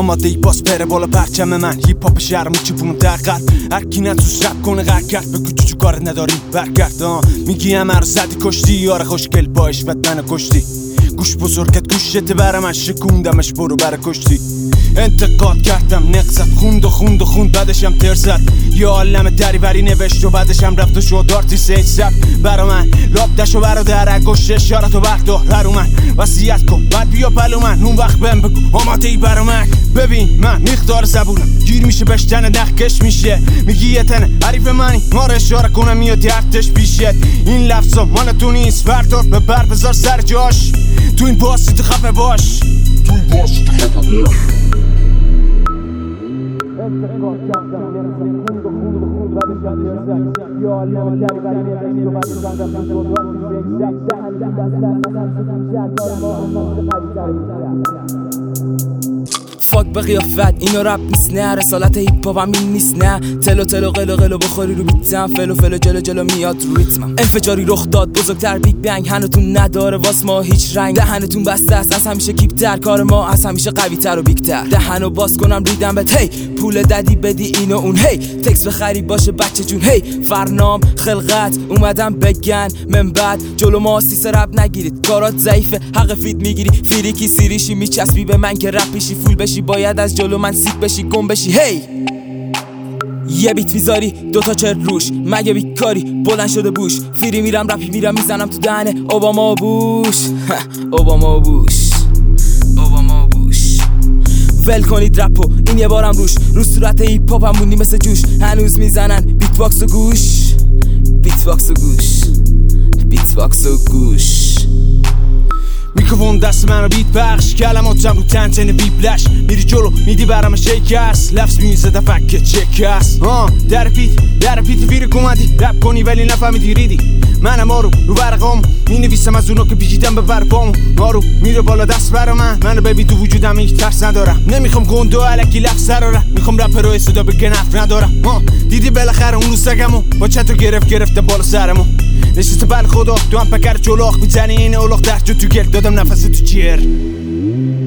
آماده ای باز بره بالا پرچم من. هیپ هاپ شهرمون چپونم در قلب، هر کی نتوش رپ کنه غر کرد. بگو چو کار نداری برگرد. میگی همه رو زدی کشتی، یار خوشگل با عشقت منو کشتی. گوش بزرگت گوشته برا من شکوندمش برو برا کشتی. انتقاد کردم نقصت خوند بعدشم ترزد. یه عالم دریوری نوشت و بعدشم رفت و شد آرتیست سب برا من. لاب دشو برادر گشت اشارتو بردار برا من. وصیت کن بعد بیا پلو من، اون وقت بهم بگو آماده ای برا من. ببین من مقدار زبونم گیر میشه بشتن نخکش میشه. میگی یه تنه حریف منی مار اشاره کنم میاد درتش پیشت. این لفظا مال تو نیست بردار به بر بذار سر جاش. تو این باسی تو خفه باش. فاک به قیافت اینو رپ نیست نه، رسالت هیپ هاپ هم این نیست نه. تلو قلو بخوری رو بیتم، فلو جلو میاد ریتمم. انفجاری رخ داد بزرگتر بیگ بنگ، هنتون نداره واس ما هیچ رنگ. دهنتون بسته است از همیشه کیپتر، کار ما از همیشه قوی تر و بیگتر. دهنو باز کنم ریدم بهت هی، پول ددی بدی اینو اون هی. تکس بخری باشه بچه جون هی. فرنام خلقت اومدم بگن من بعد جلو ما سیسه رپ نگیرید. کارات ضعیفه حق فید میگیری، فیریکی سیریشی میچسبی به من که رپ بشی فول بشی. باید از جلو من سیک بشی گم بشی هی. یه بیت میذاری دوتا چرت روش، مگه بیکاری بلند شده بوش. فیری میرم رپی میرم میزنم تو دهنه اوباما بوش. اوباما بوش ول کنید رپو این یه بارم روش. رو صورت هیپ هاپ هم موندی مثل جوش. هنوز میزنن بیت باکس و گوش. میکروفون دست من رو بیت بخش، کلماتم رو تنتن ویبلش. میری جلو میدی برام شیکست، لفظ میزه دفکه چکست. در پیت ویرک اومدی رپ کنی ولی نفهمیدی ریدی. منم رو برقام می نویسم از اونا که پیچیدم به برپام. رو میره بالا دست برا منو ببین تو وجودم هیچ ترس ندارم. نمیخوام گنده و علکی لفظ سرارم، میخوام رپ رو صدا بگه نفت ندارم. دیدی بالاخره اون رو سگمو با چتو گرفته بالا سرمو. نشسته بل خدا تو هم پکر چلاق میزنی این اولاق درجا تو گل دادم نفس تو چیر.